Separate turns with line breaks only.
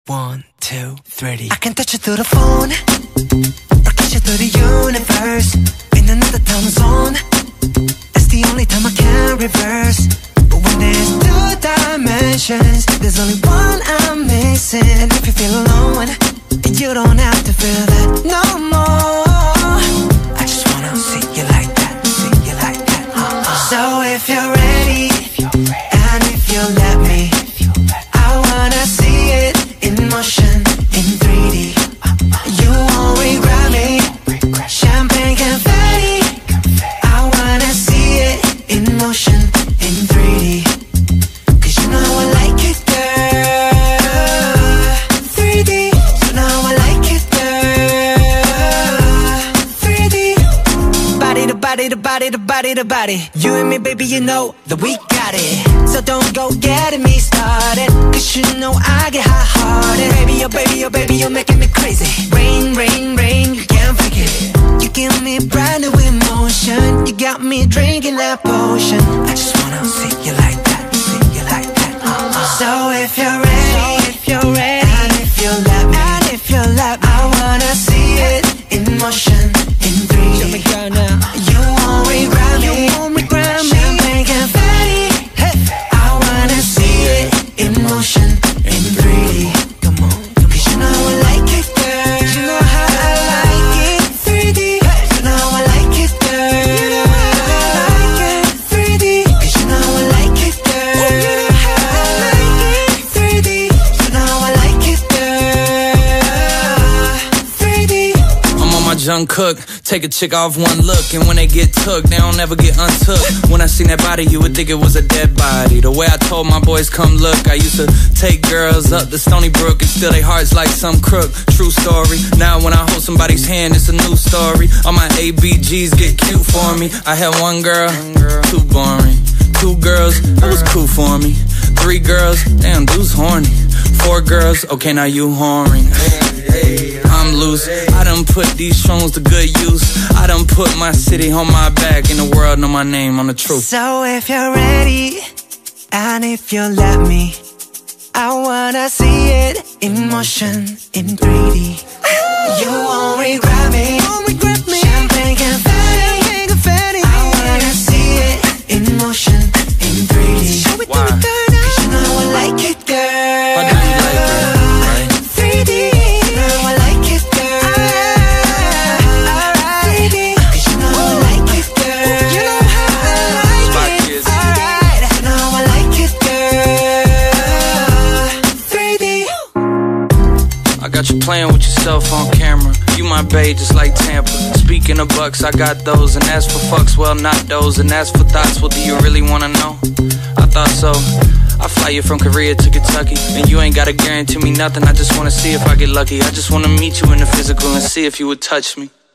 1, 2, 3D. I can touch you through the phone, or kiss you through the universe. In another time zone, it's the only time I can reverse. But when there's two dimensions, there's only one I'm missing. And if you feel alone, you don't have to feel that no more. I just wanna see you like that, see you like that. So if you're ready, and if you let me, I wanna see it in motion, in 3D. You won't regret me. Champagne confetti. I wanna see it in motion, in 3D. Cause you know I like it, girl. 3D. You know I like it, girl. 3D. Body to body to body to body to body. You and me, baby, you know that we got it. So don't go getting me started, cause you know I get hot-hearted. Baby, oh baby, oh baby, you're making me crazy. Rain, rain, rain, you can't fake it. You give me brand new emotion. You got me drinking that potion. I just wanna see you like that, see you like that. So if you're ready, and if you let me, I wanna see it in motion, in 3D. Show me girl now. You won't regret me. Champagne confetti. I wanna see it in motion, in 3D. Come on, cause you know I like it, girl. You know how I like it, 3D. You know I like it, girl. You know how I like it, 3D. Cause you know I like it, girl. You know how I like it, 3D. You know I like it, girl. 3D.
I'm on my junk cook. Take a chick off one look, and when they get took, they don't ever get untook. When I seen that body, you would think it was a dead body. The way I told my boys, come look, I used to take girls up the Stony Brook and steal their hearts like some crook. True story. Now when I hold somebody's hand, it's a new story. All my ABGs get cute for me. I had one girl, too boring. 2 girls, that was cool for me. 3 girls, damn, dude's horny. 4 girls, okay, now you whoring. I'm loose. I done put these songs to good use. I done put my city on my back, and the world know my name on the truth.
So if you're ready, and if you let me, I wanna see it in motion, in 3D. You won't regret me. Champagne confetti. I wanna see it in motion, in 3D.
Why?
Cause you know I like it, girl.
I know you like it, right?
3D. You know I like it, girl. 3D. Cause you know I like it, girl. You know how I like it. Alright. You know I like it, girl. 3D.
I got you playing with yourself on camera. You my babe just like Tampa. Speaking of bucks, I got those. And as for fucks, well, not those. And as for thoughts, well, do you really wanna know? I thought so. I fly you from Korea to Kentucky, and you ain't gotta guarantee me nothing. I just wanna see if I get lucky. I just wanna meet you in the physical and see if you would touch me.